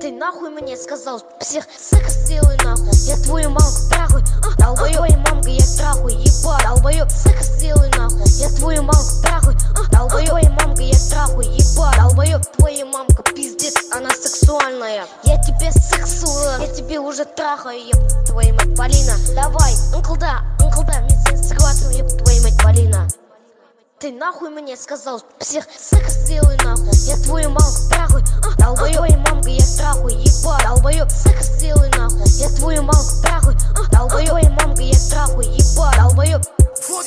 Ты нахуй мне сказал, псих, секс сделай нахуй. Я твою мамку трахаю, долбоёб. Твоей мамкой я трахаю, ебать, долбоёб. Секс сделай нахуй. Я твою мамку трахаю, долбоёб. Твоей мамкой я трахаю, ебать, долбоёб. Твоя мамка пиздец, она сексуальная. Я тебе сексую, я тебе уже трахаю, еб твою мать, Полина. Давай, анклда, мне схватывай, еб твою мать, Полина. Ты нахуй мне сказал, псих, секс сделай нахуй. Я твою мамку трахаю, долбоёб. Твоей мамкой я трахаю, ебать, долбоёб. Секс сделай нахуй. Я твою мамку трахаю, долбоёб. Твоей мамкой я трахаю, ебать, долбоёб.